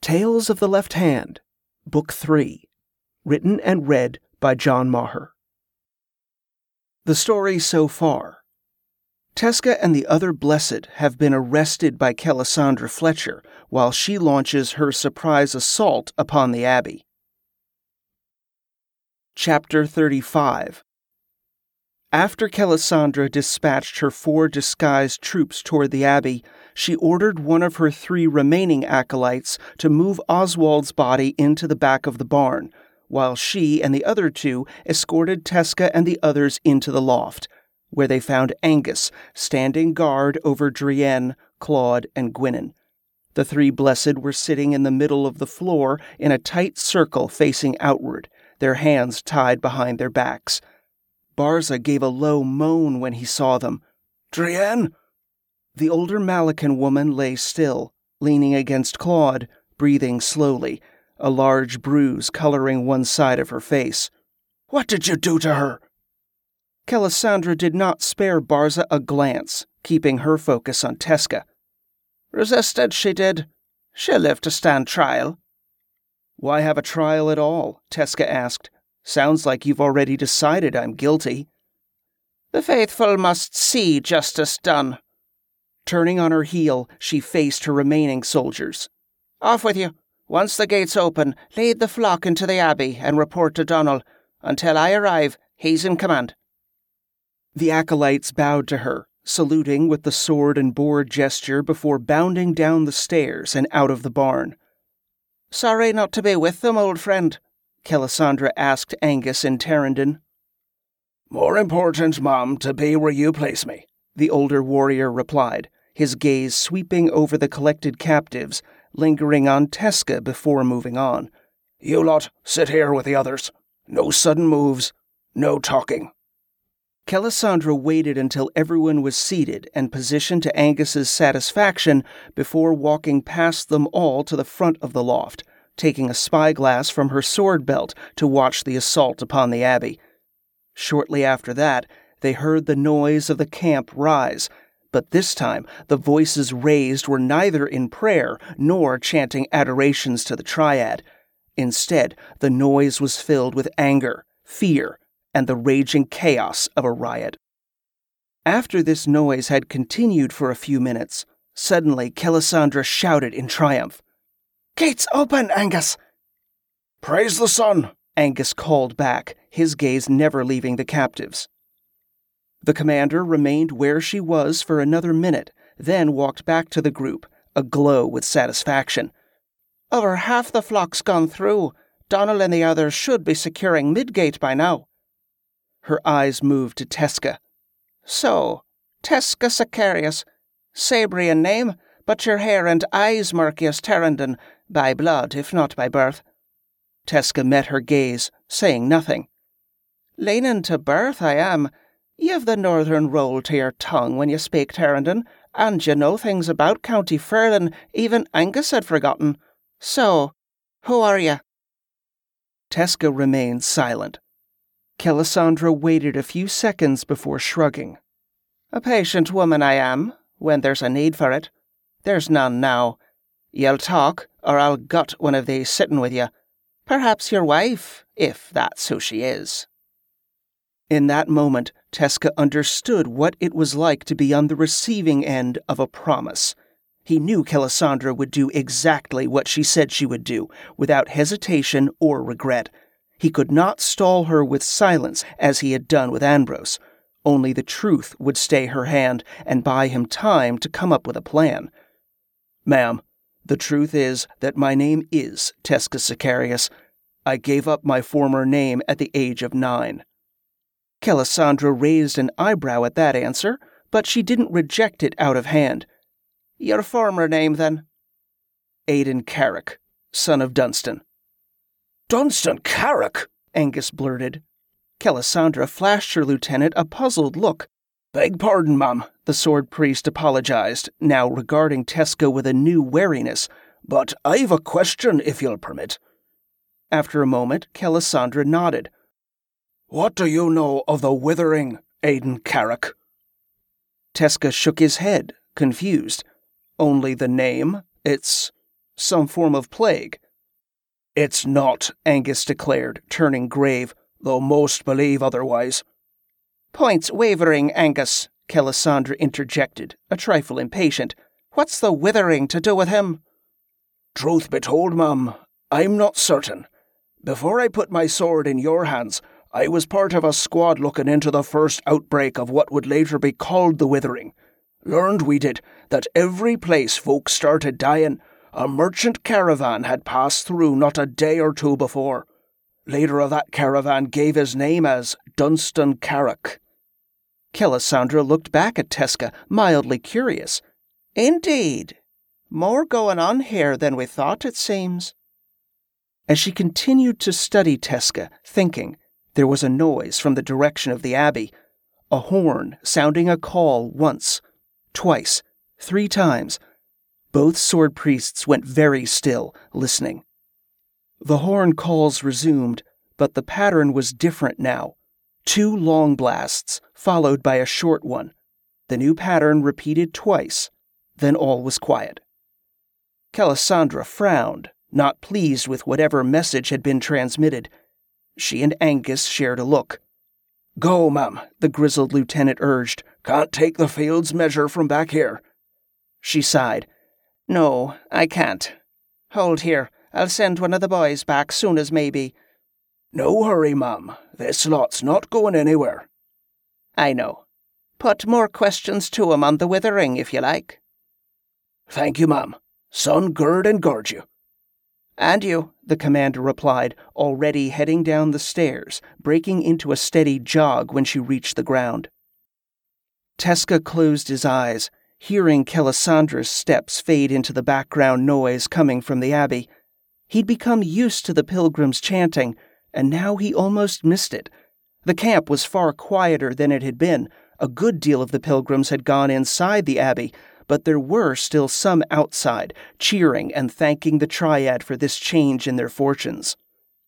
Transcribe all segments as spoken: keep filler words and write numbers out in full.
Tales of the Left Hand, Book three, written and read by John Maher. The story so far. Tezca and the other Blessed have been arrested by Kelisandra Fletcher while she launches her surprise assault upon the Abbey. Chapter thirty-five. After Kelisandra dispatched her four disguised troops toward the Abbey, she ordered one of her three remaining acolytes to move Oswald's body into the back of the barn, while she and the other two escorted Tezca and the others into the loft, where they found Angus standing guard over Drienne, Claude, and Gwynin. The three Blessed were sitting in the middle of the floor in a tight circle facing outward, their hands tied behind their backs. Barza gave a low moan when he saw them. "Drienne!" The older Malacan woman lay still, leaning against Claude, breathing slowly, a large bruise coloring one side of her face. "What did you do to her?" Kelisandra did not spare Barza a glance, keeping her focus on Tezca. "Resisted, she did. She'll live to stand trial." "Why have a trial at all?" Tezca asked. "Sounds like you've already decided I'm guilty." "The faithful must see justice done." Turning on her heel, she faced her remaining soldiers. "Off with you. Once the gates open, lead the flock into the Abbey and report to Donald. Until I arrive, he's in command." The acolytes bowed to her, saluting with the sword and board gesture before bounding down the stairs and out of the barn. "Sorry not to be with them, old friend," Kelisandra asked Angus in Tarandon. "More important, Mom, to be where you place me," the older warrior replied, his gaze sweeping over the collected captives, lingering on Tezca before moving on. "You lot, sit here with the others. No sudden moves, no talking." Kelisandra waited until everyone was seated and positioned to Angus's satisfaction before walking past them all to the front of the loft, taking a spyglass from her sword belt to watch the assault upon the Abbey. Shortly after that, they heard the noise of the camp rise, but this time the voices raised were neither in prayer nor chanting adorations to the Triad. Instead, the noise was filled with anger, fear, and the raging chaos of a riot. After this noise had continued for a few minutes, suddenly Kelisandra shouted in triumph, "Gates open, Angus!" "Praise the sun!" Angus called back, his gaze never leaving the captives. The commander remained where she was for another minute, then walked back to the group, aglow with satisfaction. "Over half the flock's gone through. Donald and the others should be securing Midgate by now." Her eyes moved to Tezca. "So, Tezca Sicarius, Sabrian name, but your hair and eyes murky as Tarandon, by blood if not by birth." Tezca met her gaze, saying nothing. "Leaning to birth, I am. You've the northern roll to your tongue when you speak Tarandon, and you know things about County Ferlin even Angus had forgotten. So, who are you?" Tezca remained silent. Kelisandra waited a few seconds before shrugging. "A patient woman I am, when there's a need for it. There's none now. You'll talk, or I'll gut one of these sitting with you. Perhaps your wife, if that's who she is." In that moment, Tezca understood what it was like to be on the receiving end of a promise. He knew Kelisandra would do exactly what she said she would do, without hesitation or regret. He could not stall her with silence as he had done with Ambrose. Only the truth would stay her hand and buy him time to come up with a plan. "Ma'am, the truth is that my name is Tezca Sicarius. I gave up my former name at the age of nine." Kelisandra raised an eyebrow at that answer, but she didn't reject it out of hand. "Your former name, then?" "Aidan Carrick, son of Dunstan." "Dunstan Carrick?" Angus blurted. Kelisandra flashed her lieutenant a puzzled look. "Beg pardon, ma'am," the sword priest apologized, now regarding Tezca with a new wariness, "but I've a question, if you'll permit." After a moment, Kelisandra nodded. "What do you know of the Withering, Aidan Carrick?" Tezca shook his head, confused. "Only the name? It's Some form of plague. It's not, Angus declared, turning grave, though most believe otherwise. Points wavering, Angus, Kelisandra interjected, a trifle impatient. What's the withering to do with him? Truth be told, ma'am, I'm not certain. Before I put my sword in your hands, I was part of a squad looking into the first outbreak of what would later be called the Withering. Learned, we did, that every place folks started dying, a merchant caravan had passed through not a day or two before. Leader of that caravan gave his name as Dunstan Carrick. Kelisandra looked back at Tesca, mildly curious. Indeed. More going on here than we thought, it seems. As she continued to study Tesca, thinking, there was a noise from the direction of the abbey, a horn sounding a call once, twice, three times. Both sword priests went very still, listening. The horn calls resumed, but the pattern was different now. Two long blasts, followed by a short one. The new pattern repeated twice, then all was quiet. Kelisandra frowned, not pleased with whatever message had been transmitted. She and Angus shared a look. Go, ma'am, the grizzled lieutenant urged. Can't take the field's measure from back here. She sighed. No, I can't. Hold here. I'll send one of the boys back soon as maybe. No hurry, ma'am. This lot's not going anywhere. I know. Put more questions to him on the Withering, if you like. Thank you, ma'am. Sun gird and guard you. And you, the commander replied, already heading down the stairs, breaking into a steady jog when she reached the ground. Tesca closed his eyes, hearing Kelisandra's steps fade into the background noise coming from the abbey. He'd become used to the pilgrims chanting, and now he almost missed it. The camp was far quieter than it had been. A good deal of the pilgrims had gone inside the abbey, but there were still some outside, cheering and thanking the Triad for this change in their fortunes.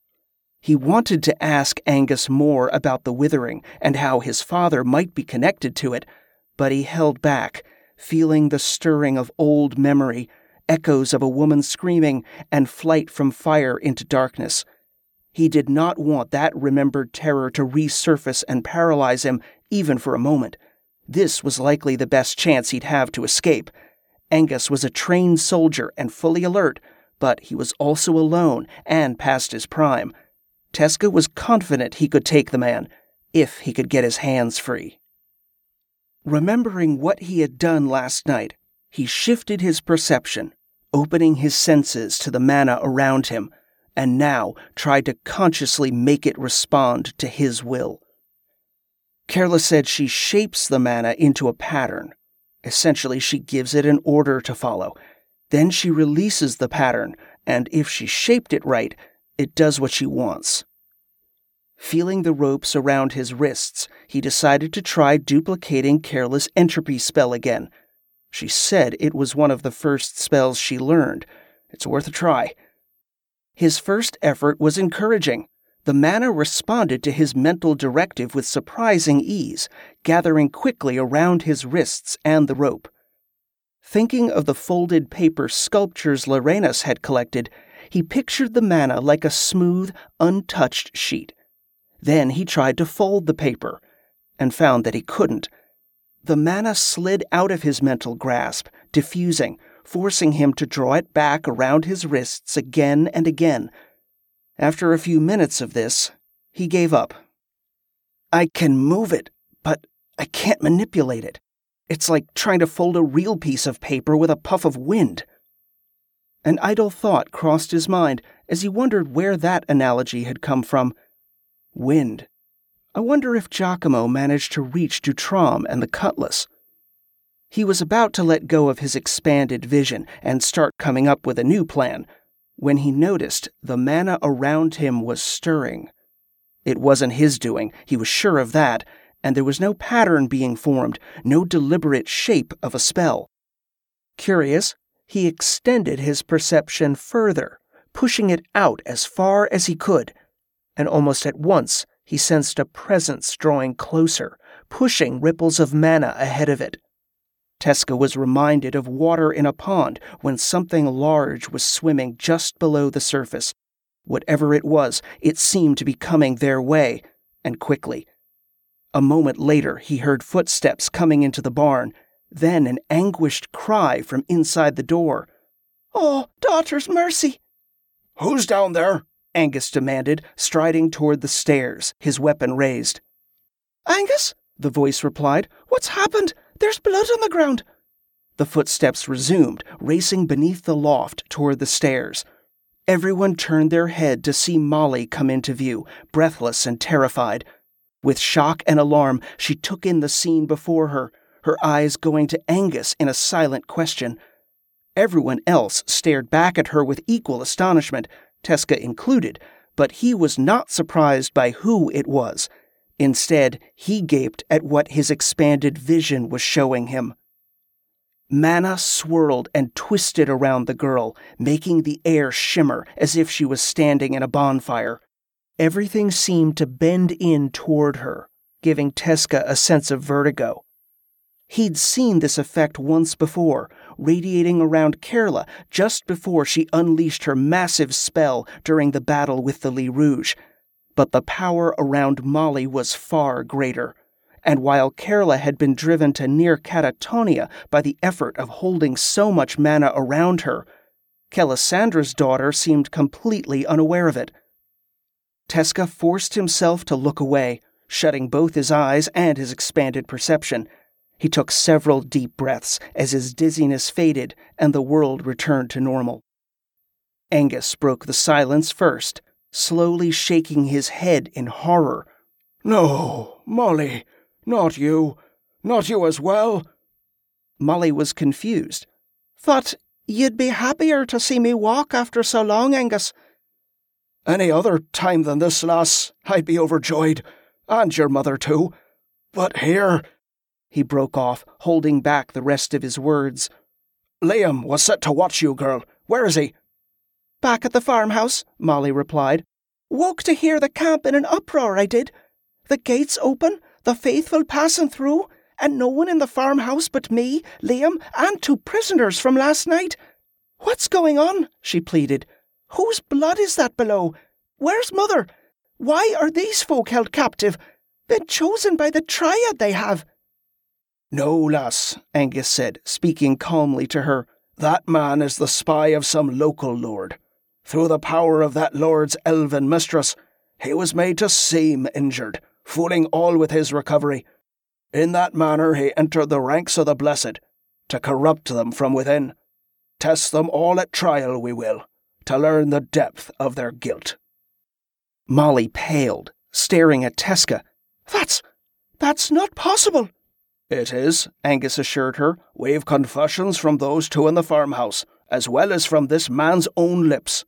He wanted to ask Angus more about the Withering and how his father might be connected to it, but he held back, feeling the stirring of old memory, echoes of a woman screaming, and flight from fire into darkness. He did not want that remembered terror to resurface and paralyze him, even for a moment. This was likely the best chance he'd have to escape. Angus was a trained soldier and fully alert, but he was also alone and past his prime. Tesca was confident he could take the man, if he could get his hands free. Remembering what he had done last night, he shifted his perception, opening his senses to the mana around him, and now tried to consciously make it respond to his will. Kerla said she shapes the mana into a pattern. Essentially, she gives it an order to follow. Then she releases the pattern, and if she shaped it right, it does what she wants. Feeling the ropes around his wrists, he decided to try duplicating Kerla's entropy spell again. She said it was one of the first spells she learned. It's worth a try. His first effort was encouraging. The mana responded to his mental directive with surprising ease, gathering quickly around his wrists and the rope. Thinking of the folded paper sculptures Lorenas had collected, he pictured the mana like a smooth, untouched sheet. Then he tried to fold the paper, and found that he couldn't. The mana slid out of his mental grasp, diffusing, forcing him to draw it back around his wrists again and again. After a few minutes of this, he gave up. I can move it, but I can't manipulate it. It's like trying to fold a real piece of paper with a puff of wind. An idle thought crossed his mind as he wondered where that analogy had come from. Wind. I wonder if Giacomo managed to reach Dutram and the cutlass. He was about to let go of his expanded vision and start coming up with a new plan, when he noticed the mana around him was stirring. It wasn't his doing, he was sure of that, and there was no pattern being formed, no deliberate shape of a spell. Curious, he extended his perception further, pushing it out as far as he could, and almost at once he sensed a presence drawing closer, pushing ripples of mana ahead of it. Tezca was reminded of water in a pond when something large was swimming just below the surface. Whatever it was, it seemed to be coming their way, and quickly. A moment later, he heard footsteps coming into the barn, then an anguished cry from inside the door. "Oh, daughters, mercy!" "Who's down there?" Angus demanded, striding toward the stairs, his weapon raised. "Angus," the voice replied, "what's happened? There's blood on the ground." The footsteps resumed, racing beneath the loft toward the stairs. Everyone turned their head to see Molly come into view, breathless and terrified. With shock and alarm, she took in the scene before her, her eyes going to Angus in a silent question. Everyone else stared back at her with equal astonishment, Tezca included, but he was not surprised by who it was. Instead, he gaped at what his expanded vision was showing him. Mana swirled and twisted around the girl, making the air shimmer as if she was standing in a bonfire. Everything seemed to bend in toward her, giving Tezca a sense of vertigo. He'd seen this effect once before, radiating around Kerla just before she unleashed her massive spell during the battle with the Lee Rouge. But the power around Molly was far greater, and while Kerla had been driven to near catatonia by the effort of holding so much mana around her, Kelisandra's daughter seemed completely unaware of it. Tezca forced himself to look away, shutting both his eyes and his expanded perception. He took several deep breaths as his dizziness faded and the world returned to normal. Angus broke the silence first, slowly shaking his head in horror. "No, Molly, not you. Not you as well." Molly was confused. "Thought you'd be happier to see me walk after so long, Angus." "Any other time than this, lass, I'd be overjoyed, and your mother too. But here—" He broke off, holding back the rest of his words. "Liam was set to watch you, girl. Where is he?" "Back at the farmhouse," Molly replied. "Woke to hear the camp in an uproar, I did. The gates open, the faithful passing through, and no one in the farmhouse but me, Liam, and two prisoners from last night. What's going on?" she pleaded. "Whose blood is that below? Where's Mother? Why are these folk held captive? Been chosen by the Triad, they have." "No, lass," Angus said, speaking calmly to her. "That man is the spy of some local lord. Through the power of that lord's elven mistress, he was made to seem injured, fooling all with his recovery. In that manner he entered the ranks of the blessed, to corrupt them from within. Test them all at trial we will, to learn the depth of their guilt." Molly paled, staring at Tezca. That's... that's not possible." "It is," Angus assured her. "We've confessions from those two in the farmhouse, as well as from this man's own lips."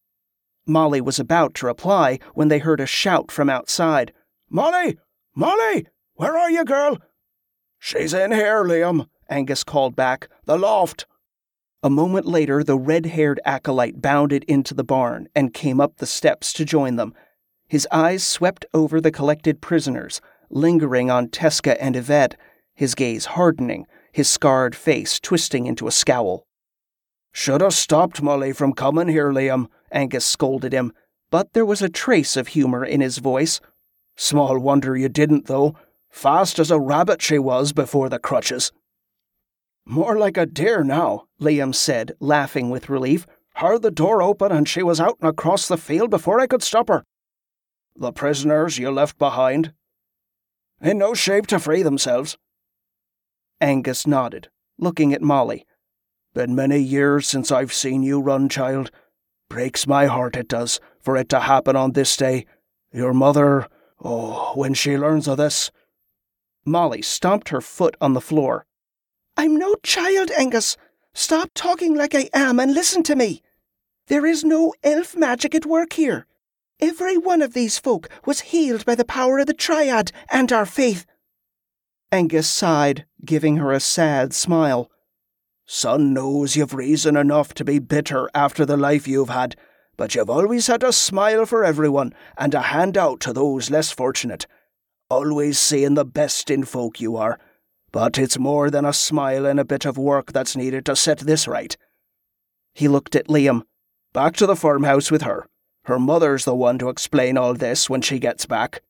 Molly was about to reply when they heard a shout from outside. "Molly! Molly! Where are you, girl?" "She's in here, Liam," Angus called back. "The loft." A moment later, the red-haired acolyte bounded into the barn and came up the steps to join them. His eyes swept over the collected prisoners, lingering on Tezca and Yvette, his gaze hardening, his scarred face twisting into a scowl. "Should have stopped Molly from coming here, Liam," Angus scolded him, but there was a trace of humour in his voice. "Small wonder you didn't, though. Fast as a rabbit she was before the crutches." "More like a deer now," Liam said, laughing with relief. "Heard the door open and she was out and across the field before I could stop her." "The prisoners you left behind?" "In no shape to free themselves." Angus nodded, looking at Molly. "Been many years since I've seen you run, child. Breaks my heart, it does, for it to happen on this day. Your mother, oh, when she learns of this—" Molly stomped her foot on the floor. "I'm no child, Angus. Stop talking like I am and listen to me. There is no elf magic at work here. Every one of these folk was healed by the power of the Triad and our faith." Angus sighed, giving her a sad smile. "Son knows you've reason enough to be bitter after the life you've had, but you've always had a smile for everyone and a hand out to those less fortunate. Always seeing the best in folk you are. But it's more than a smile and a bit of work that's needed to set this right. He looked at Liam. Back to the farmhouse with her. Her mother's the one to explain all this when she gets back.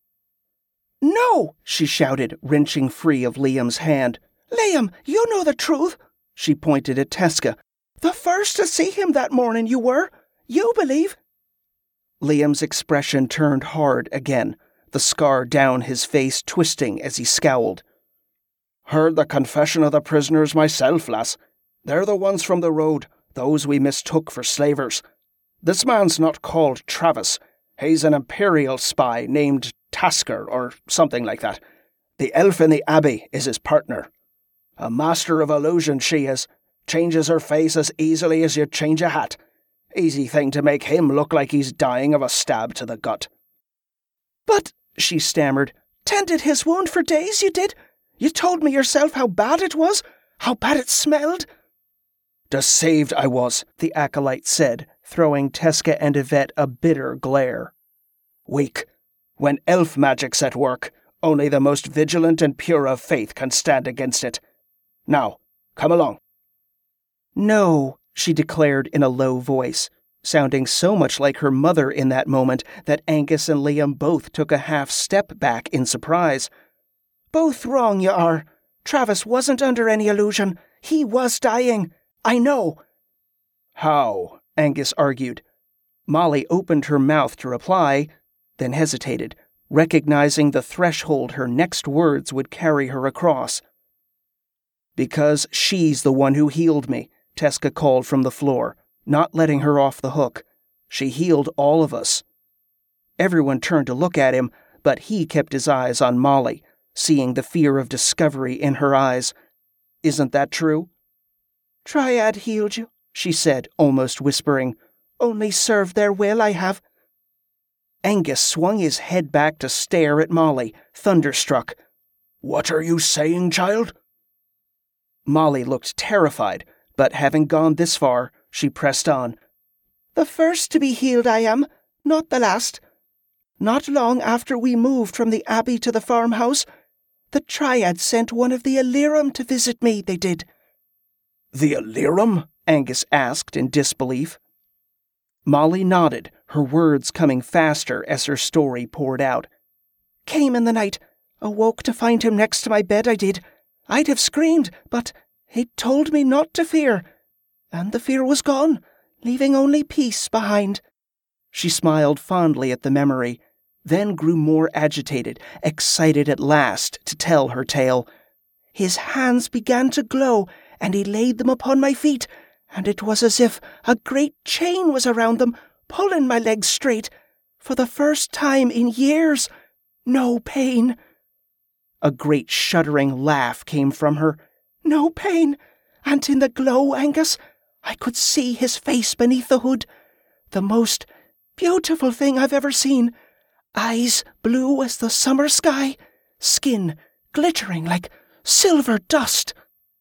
No, she shouted, wrenching free of Liam's hand. Liam, you know the truth. She pointed at Tesca. The first to see him that morning you were. You believe. Liam's expression turned hard again, the scar down his face twisting as he scowled. Heard the confession of the prisoners myself, lass. They're the ones from the road, those we mistook for slavers. This man's not called Travis. He's an imperial spy named Tasker or something like that. The elf in the abbey is his partner. A master of illusion she is. Changes her face as easily as you'd change a hat. Easy thing to make him look like he's dying of a stab to the gut. But, she stammered, tended his wound for days, you did? You told me yourself how bad it was, how bad it smelled. Deceived I was, the acolyte said, throwing Tesca and Yvette a bitter glare. Weak. When elf magic's at work, only the most vigilant and pure of faith can stand against it. Now, come along. No, she declared in a low voice, sounding so much like her mother in that moment that Angus and Liam both took a half step back in surprise. Both wrong you are. Travis wasn't under any illusion. He was dying. I know. How? Angus argued. Molly opened her mouth to reply, then hesitated, recognizing the threshold her next words would carry her across. Because she's the one who healed me, Tesca called from the floor, not letting her off the hook. She healed all of us. Everyone turned to look at him, but he kept his eyes on Molly, seeing the fear of discovery in her eyes. Isn't that true? Triad healed you, she said, almost whispering. Only served their will I have. Angus swung his head back to stare at Molly, thunderstruck. What are you saying, child? Molly looked terrified, but having gone this far, she pressed on. The first to be healed I am, not the last. Not long after we moved from the abbey to the farmhouse, the Triad sent one of the Illyrium to visit me, they did. The Illyrium? Angus asked in disbelief. Molly nodded, her words coming faster as her story poured out. Came in the night. Awoke to find him next to my bed, I did. I'd have screamed, but he told me not to fear. And the fear was gone, leaving only peace behind. She smiled fondly at the memory, then grew more agitated, excited at last to tell her tale. His hands began to glow, and he laid them upon my feet, and it was as if a great chain was around them, pulling my legs straight. For the first time in years, no pain. A great shuddering laugh came from her. No pain, and in the glow, Angus, I could see his face beneath the hood. The most beautiful thing I've ever seen. Eyes blue as the summer sky, skin glittering like silver dust.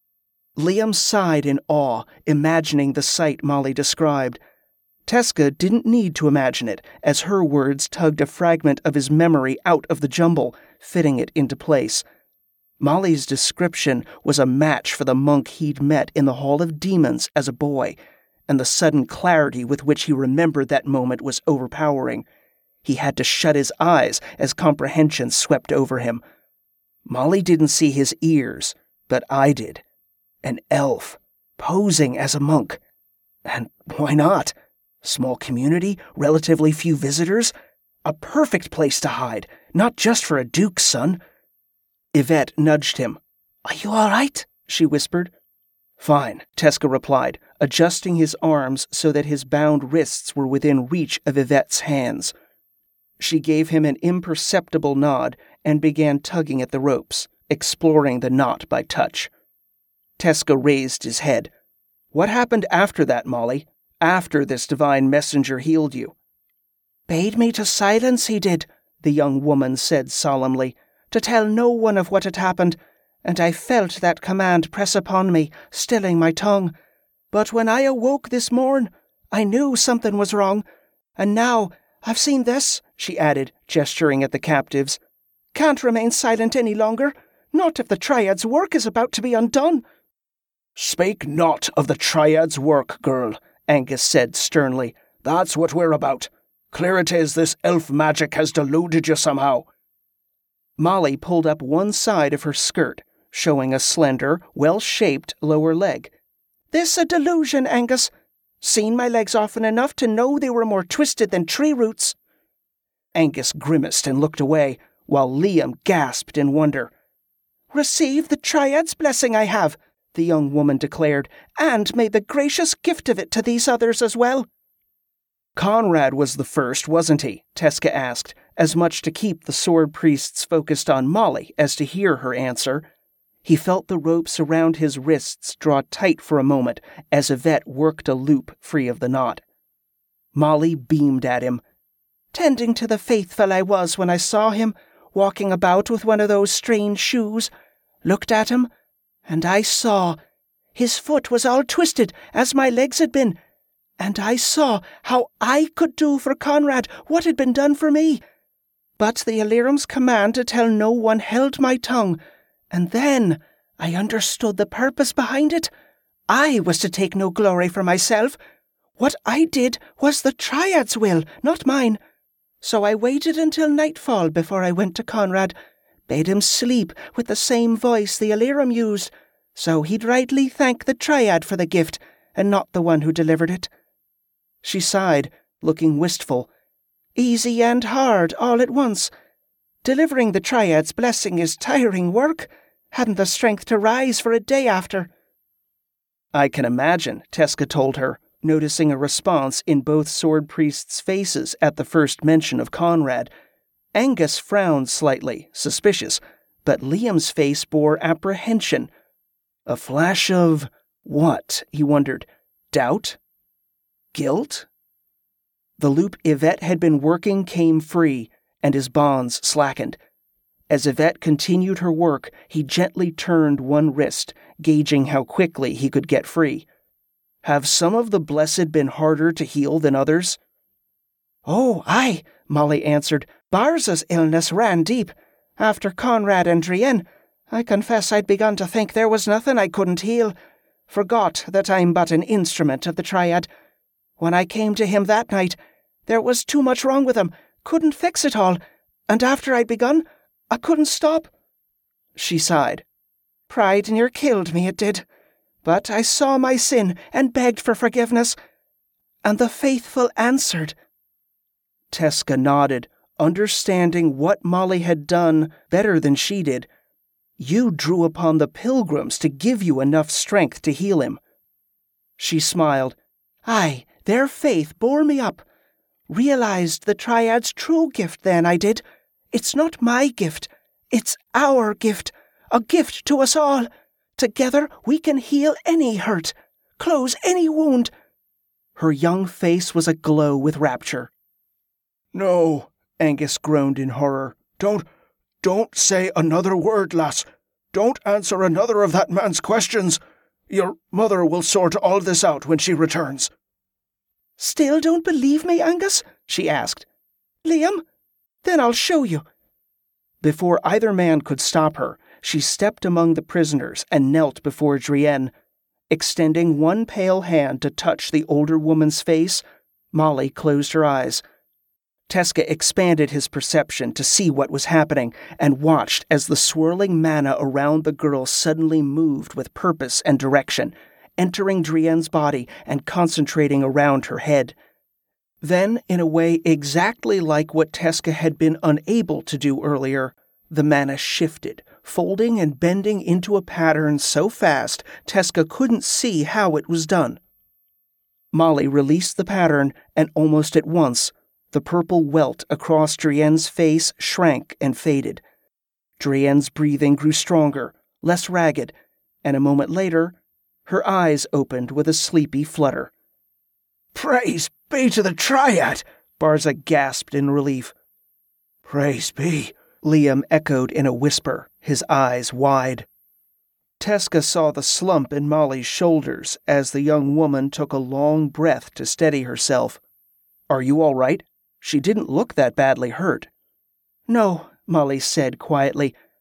Liam sighed in awe, imagining the sight Molly described. Tesca didn't need to imagine it, as her words tugged a fragment of his memory out of the jumble, fitting it into place. Molly's description was a match for the monk he'd met in the Hall of Demons as a boy, and the sudden clarity with which he remembered that moment was overpowering. He had to shut his eyes as comprehension swept over him. Molly didn't see his ears, but I did. An elf, posing as a monk. And why not? Small community, relatively few visitors. A perfect place to hide, not just for a duke's son. Yvette nudged him. Are you all right? She whispered. Fine, Tesca replied, adjusting his arms so that his bound wrists were within reach of Yvette's hands. She gave him an imperceptible nod and began tugging at the ropes, exploring the knot by touch. Tesca raised his head. What happened after that, Molly? After this divine messenger healed you? Bade me to silence, he did, the young woman said solemnly, to tell no one of what had happened, and I felt that command press upon me, stilling my tongue. But when I awoke this morn, I knew something was wrong, and now I've seen this, she added, gesturing at the captives. Can't remain silent any longer. Not if the Triad's work is about to be undone. Speak not of the Triad's work, girl, Angus said sternly. That's what we're about. Clear it is this elf magic has deluded you somehow. Molly pulled up one side of her skirt, showing a slender, well-shaped lower leg. This a delusion, Angus. Seen my legs often enough to know they were more twisted than tree roots. Angus grimaced and looked away, while Liam gasped in wonder. Receive the Triad's blessing I have, the young woman declared, and may the gracious gift of it to these others as well. Conrad was the first, wasn't he? Tesca asked, as much to keep the sword priests focused on Molly as to hear her answer. He felt the ropes around his wrists draw tight for a moment as Yvette worked a loop free of the knot. Molly beamed at him. Tending to the faithful I was when I saw him, walking about with one of those strange shoes, looked at him, and I saw his foot was all twisted as my legs had been, and I saw how I could do for Conrad what had been done for me. But the Illyrium's command to tell no one held my tongue, and then I understood the purpose behind it. I was to take no glory for myself. What I did was the Triad's will, not mine. So I waited until nightfall before I went to Conrad, bade him sleep with the same voice the Illyrium used, so he'd rightly thank the Triad for the gift, and not the one who delivered it. She sighed, looking wistful. Easy and hard all at once. Delivering the Triad's blessing is tiring work. Hadn't the strength to rise for a day after. I can imagine, Tesca told her, noticing a response in both sword priests' faces at the first mention of Conrad. Angus frowned slightly, suspicious, but Liam's face bore apprehension. A flash of what, he wondered. Doubt? Guilt? The loop Yvette had been working came free, and his bonds slackened. As Yvette continued her work, he gently turned one wrist, gauging how quickly he could get free. Have some of the blessed been harder to heal than others? Oh, aye, Molly answered. Barza's illness ran deep. After Conrad and Drienne, I confess I'd begun to think there was nothing I couldn't heal. Forgot that I'm but an instrument of the Triad. When I came to him that night, there was too much wrong with him, couldn't fix it all, and after I'd begun, I couldn't stop. She sighed. Pride near killed me, it did. But I saw my sin and begged for forgiveness, and the faithful answered. Tesca nodded, understanding what Molly had done better than she did. You drew upon the pilgrims to give you enough strength to heal him. She smiled. Aye, their faith bore me up. Realized the Triad's true gift then, I did. It's not my gift. It's our gift. A gift to us all. Together we can heal any hurt, close any wound. Her young face was aglow with rapture. No, Angus groaned in horror. Don't, don't say another word, lass. Don't answer another of that man's questions. Your mother will sort all this out when she returns. Still don't believe me, Angus? She asked. Liam? Then I'll show you. Before either man could stop her, she stepped among the prisoners and knelt before Drienne. Extending one pale hand to touch the older woman's face, Molly closed her eyes. Tesca expanded his perception to see what was happening and watched as the swirling mana around the girl suddenly moved with purpose and direction, entering Drienne's body and concentrating around her head. Then, in a way exactly like what Tesca had been unable to do earlier, the mana shifted, folding and bending into a pattern so fast Tesca couldn't see how it was done. Molly released the pattern, and almost at once, the purple welt across Drienne's face shrank and faded. Drienne's breathing grew stronger, less ragged, and a moment later, her eyes opened with a sleepy flutter. Praise be to the Triad, Barza gasped in relief. Praise be, Liam echoed in a whisper, his eyes wide. Tesca saw the slump in Molly's shoulders as the young woman took a long breath to steady herself. Are you all right? She didn't look that badly hurt. No, Molly said quietly,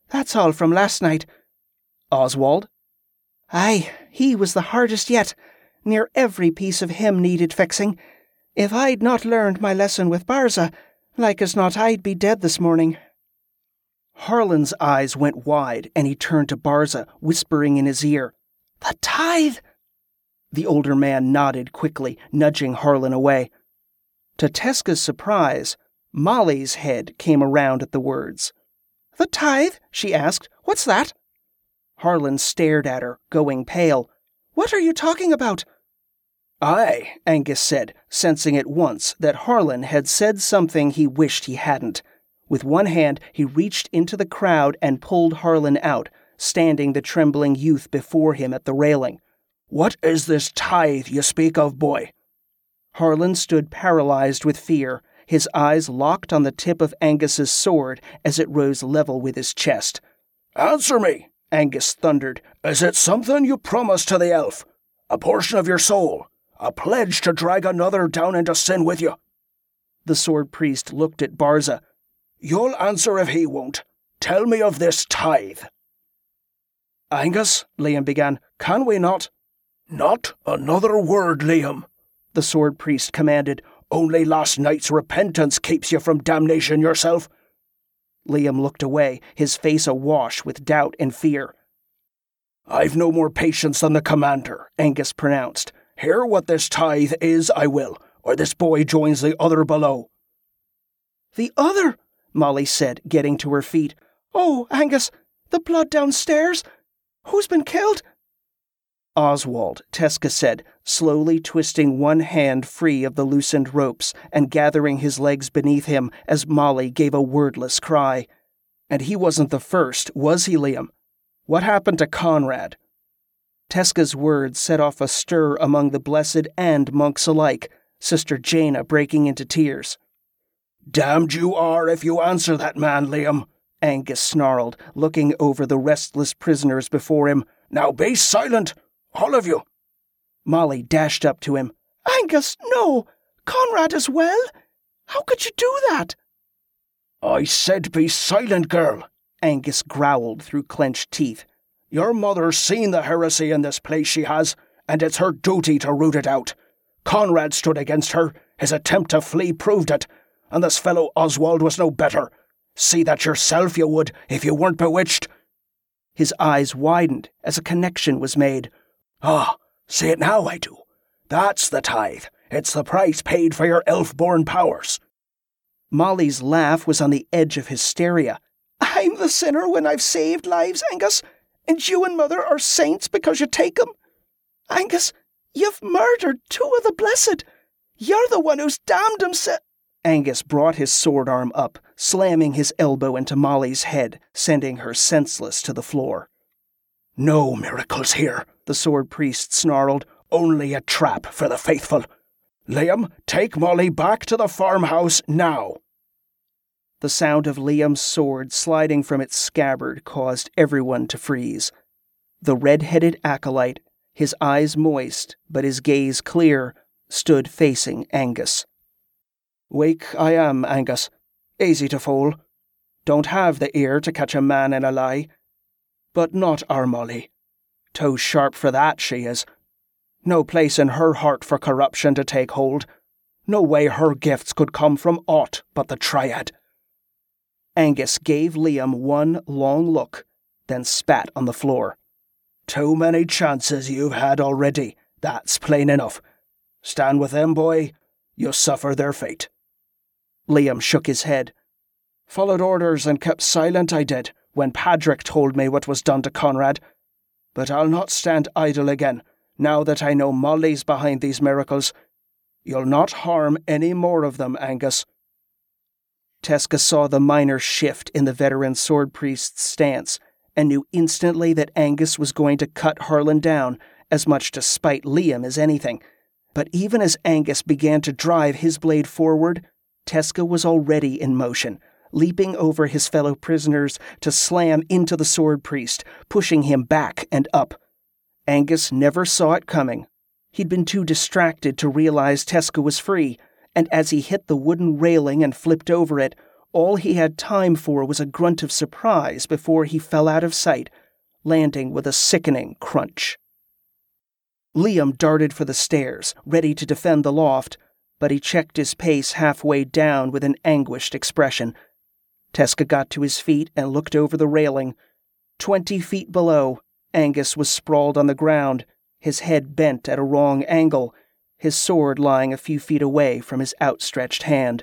That's all from last night. Oswald? Aye, he was the hardest yet. Near every piece of him needed fixing. If I'd not learned my lesson with Bárza, like as not I'd be dead this morning. Harlan's eyes went wide, and he turned to Bárza, whispering in his ear, "The tithe!" The older man nodded quickly, nudging Harlan away. To Tezca's surprise, Molly's head came around at the words. "The tithe?" she asked. "What's that?" Harlan stared at her, going pale. "What are you talking about?" "Aye," Angus said, sensing at once that Harlan had said something he wished he hadn't. With one hand, he reached into the crowd and pulled Harlan out, standing the trembling youth before him at the railing. "What is this tithe you speak of, boy?" Harlan stood paralyzed with fear, his eyes locked on the tip of Angus's sword as it rose level with his chest. "Answer me," Angus thundered. "Is it something you promised to the elf? A portion of your soul? A pledge to drag another down into sin with you?" The sword priest looked at Bárza. "You'll answer if he won't. Tell me of this tithe." "Angus," Liam began, "can we not—" "Not another word, Liam," the sword priest commanded. "Only last night's repentance keeps you from damnation yourself." Liam looked away, his face awash with doubt and fear. "I've no more patience than the commander," Angus pronounced. "Hear what this tithe is, I will, or this boy joins the other below." "The other?" Molly said, getting to her feet. "Oh, Angus, the blood downstairs? Who's been killed?" "Oswald," Tezca said, slowly twisting one hand free of the loosened ropes and gathering his legs beneath him as Molly gave a wordless cry. "And he wasn't the first, was he, Liam? What happened to Conrad?" Tezca's words set off a stir among the blessed and monks alike, Sister Jaina breaking into tears. "Damned you are if you answer that man, Liam," Angus snarled, looking over the restless prisoners before him. "Now be silent, all of you." Molly dashed up to him. "Angus, no! Conrad is well? How could you do that?" "I said be silent, girl," Angus growled through clenched teeth. "Your mother's seen the heresy in this place, she has, and it's her duty to root it out. Conrad stood against her, his attempt to flee proved it, and this fellow Oswald was no better. See that yourself, you would, if you weren't bewitched." His eyes widened as a connection was made. "Ah, see it now, I do. That's the tithe. It's the price paid for your elf-born powers." Molly's laugh was on the edge of hysteria. "I'm the sinner when I've saved lives, Angus, and you and Mother are saints because you take 'em. Angus, you've murdered two of the blessed. You're the one who's damned himself." Angus brought his sword arm up, slamming his elbow into Molly's head, sending her senseless to the floor. "No miracles here," the sword priest snarled. "Only a trap for the faithful. Liam, take Molly back to the farmhouse now." The sound of Liam's sword sliding from its scabbard caused everyone to freeze. The red-headed acolyte, his eyes moist but his gaze clear, stood facing Angus. "Wake I am, Angus. Easy to fool. Don't have the ear to catch a man in a lie. But not our Molly. Too sharp for that, she is. No place in her heart for corruption to take hold. No way her gifts could come from aught but the Triad." Angus gave Liam one long look, then spat on the floor. "Too many chances you've had already, that's plain enough. Stand with them, boy. You'll suffer their fate." Liam shook his head. "Followed orders and kept silent I did, when Padraig told me what was done to Conrad. But I'll not stand idle again, now that I know Molly's behind these miracles. You'll not harm any more of them, Angus." Tezca saw the minor shift in the veteran sword priest's stance, and knew instantly that Angus was going to cut Harlan down, as much to spite Liam as anything. But even as Angus began to drive his blade forward, Tezca was already in motion, leaping over his fellow prisoners to slam into the sword priest, pushing him back and up. Angus never saw it coming. He'd been too distracted to realize Tezca was free, and as he hit the wooden railing and flipped over it, All he had time for was a grunt of surprise before he fell out of sight, landing with a sickening crunch. Liam darted for the stairs, ready to defend the loft, but he checked his pace halfway down with an anguished expression. Tesca got to his feet and looked over the railing. Twenty feet below, Angus was sprawled on the ground, his head bent at a wrong angle, his sword lying a few feet away from his outstretched hand.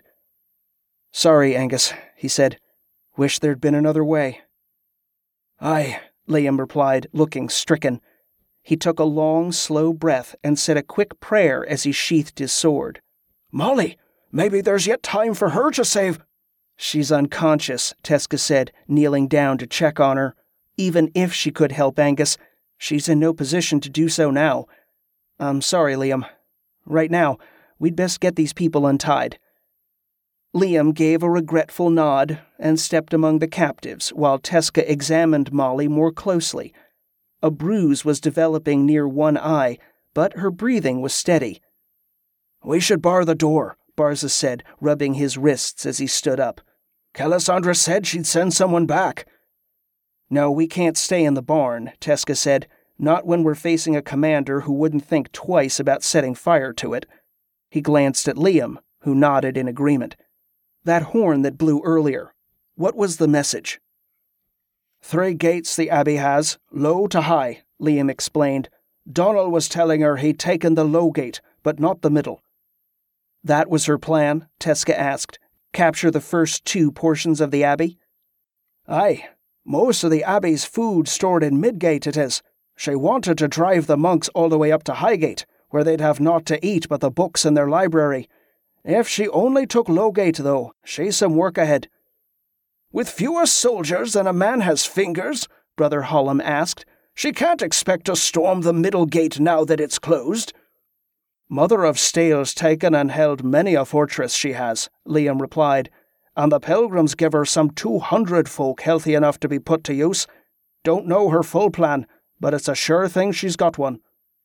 "Sorry, Angus," he said. "Wish there'd been another way." "Aye," Liam replied, looking stricken. He took a long, slow breath and said a quick prayer as he sheathed his sword. "Molly, maybe there's yet time for her to save—" "She's unconscious," Tesca said, kneeling down to check on her. "Even if she could help Angus, she's in no position to do so now. I'm sorry, Liam. Right now, we'd best get these people untied." Liam gave a regretful nod and stepped among the captives while Tesca examined Molly more closely. A bruise was developing near one eye, but her breathing was steady. "We should bar the door," Barza said, rubbing his wrists as he stood up. "Kelisandra said she'd send someone back." "No, we can't stay in the barn," Tesca said, "not when we're facing a commander who wouldn't think twice about setting fire to it." He glanced at Liam, who nodded in agreement. "That horn that blew earlier, what was the message?" "Three gates the Abbey has, low to high," Liam explained. "Donal was telling her he'd taken the low gate, but not the middle." "That was her plan?" Tesca asked. "Capture the first two portions of the Abbey?" "Aye. Most of the Abbey's food stored in Midgate it is. She wanted to drive the monks all the way up to Highgate, where they'd have naught to eat but the books in their library. If she only took Lowgate, though, she's some work ahead." "With fewer soldiers than a man has fingers?" Brother Hallam asked. "She can't expect to storm the middle gate now that it's closed." "Mother of Stale's taken and held many a fortress she has," Liam replied, "and the pilgrims give her some two hundred folk healthy enough to be put to use. Don't know her full plan, but it's a sure thing she's got one."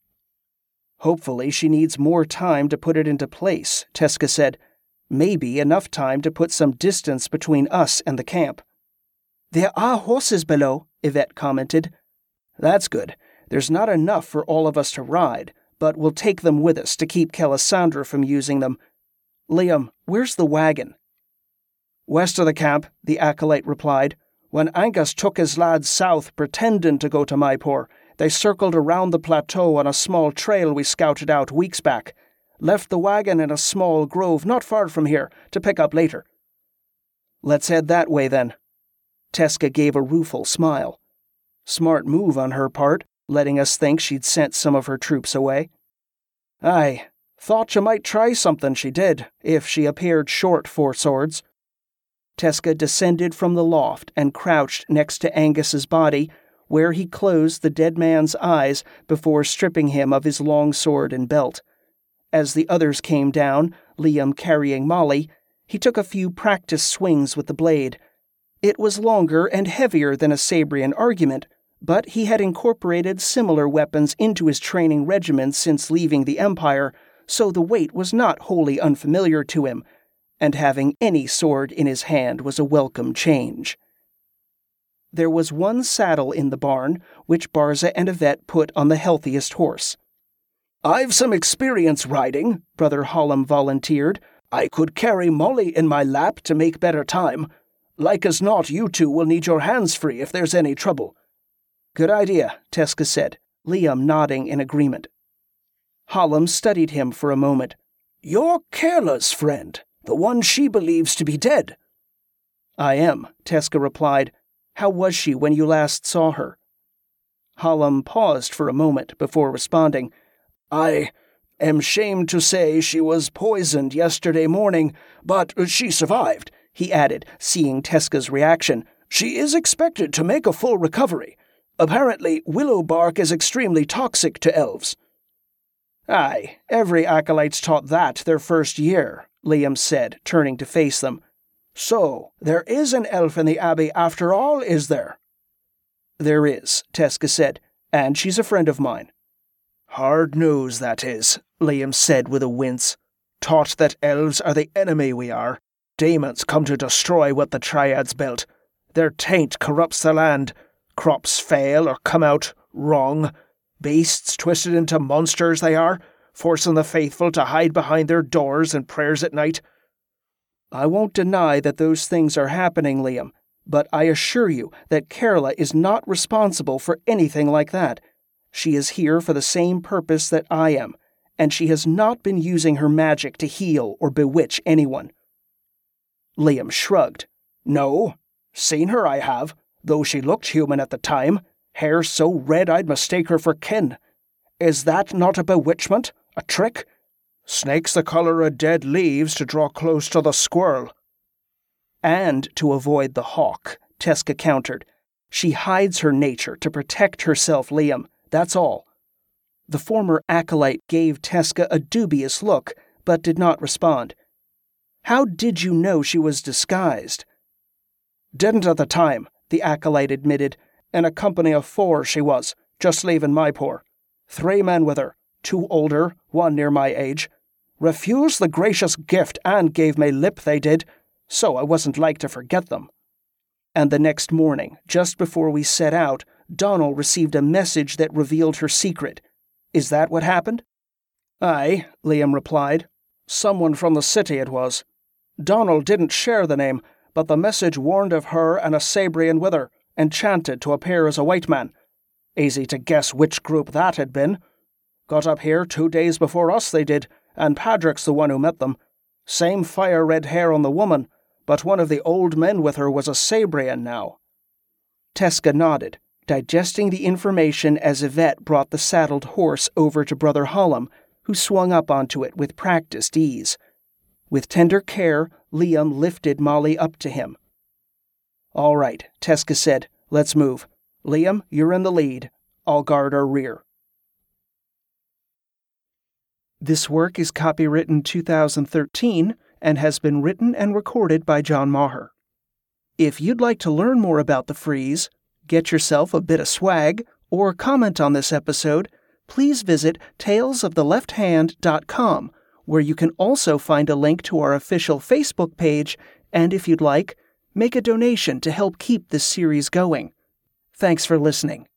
"Hopefully she needs more time to put it into place," Tesca said. "Maybe enough time to put some distance between us and the camp." "There are horses below," Yvette commented. "That's good. There's not enough for all of us to ride, but we'll take them with us to keep Kelisandra from using them. Liam, where's the wagon?" "West of the camp," the acolyte replied. "When Angus took his lads south pretending to go to Maipur, they circled around the plateau on a small trail we scouted out weeks back. Left the wagon in a small grove not far from here to pick up later." "Let's head that way then." Tesca gave a rueful smile. Smart move on her part, letting us think she'd sent some of her troops away. "Aye, thought you might try something, she did, if she appeared short for swords." Tesca descended from the loft and crouched next to Angus's body, where he closed the dead man's eyes before stripping him of his long sword and belt. As the others came down, Liam carrying Molly, he took a few practice swings with the blade. It was longer and heavier than a Sabrian argument, but he had incorporated similar weapons into his training regimen since leaving the Empire, so the weight was not wholly unfamiliar to him, and having any sword in his hand was a welcome change. There was one saddle in the barn, which Barza and Yvette put on the healthiest horse. "I've some experience riding," Brother Hallam volunteered. "I could carry Molly in my lap to make better time. Like as not, you two will need your hands free if there's any trouble." "Good idea," Tesca said, Liam nodding in agreement. Hallam studied him for a moment. "You're Kerla's friend, the one she believes to be dead." "I am," Tesca replied. "How was she when you last saw her?" Hallam paused for a moment before responding. "I am shamed to say she was poisoned yesterday morning, but she survived," he added, seeing Tesca's reaction. "She is expected to make a full recovery. Apparently, willow bark is extremely toxic to elves." "Aye, every acolyte's taught that their first year," Liam said, turning to face them. "So, there is an elf in the Abbey after all, is there?" "There is," Tesca said, "and she's a friend of mine." "Hard news, that is," Liam said with a wince. "Taught that elves are the enemy we are. Demons come to destroy what the Triads built. Their taint corrupts the land. Crops fail or come out wrong. Beasts twisted into monsters they are, forcing the faithful to hide behind their doors and prayers at night. I won't deny that those things are happening, Liam, but I assure you that Kerala is not responsible for anything like that. She is here for the same purpose that I am, and she has not been using her magic to heal or bewitch anyone. Liam shrugged. No, seen her I have, though she looked human at the time, hair so red I'd mistake her for kin. Is that not a bewitchment, a trick? Snakes the colour of dead leaves to draw close to the squirrel. And to avoid the hawk, Tezca countered. She hides her nature to protect herself, Liam, that's all. The former acolyte gave Tezca a dubious look, but did not respond. How did you know she was disguised? Didn't at the time, the acolyte admitted. In a company of four she was, just leaving Maipur. Three men with her, two older, one near my age. Refused the gracious gift and gave me lip they did, so I wasn't like to forget them. And the next morning, just before we set out, Donal received a message that revealed her secret. Is that what happened? Aye, Liam replied. Someone from the city it was. Donal didn't share the name, but the message warned of her and a Sabrian with her, enchanted to appear as a white man. Easy to guess which group that had been. Got up here two days before us they did, and Padraig's the one who met them. Same fire-red hair on the woman, but one of the old men with her was a Sabrian now. Tezca nodded, digesting the information as Yvette brought the saddled horse over to Brother Hallam, who swung up onto it with practiced ease. With tender care, Liam lifted Molly up to him. All right, Tezca said. Let's move. Liam, you're in the lead. I'll guard our rear. This work is copywritten two thousand thirteen and has been written and recorded by John Maher. If you'd like to learn more about the Freeze, get yourself a bit of swag, or comment on this episode, please visit tales of the left hand dot com, where you can also find a link to our official Facebook page, and if you'd like, make a donation to help keep this series going. Thanks for listening.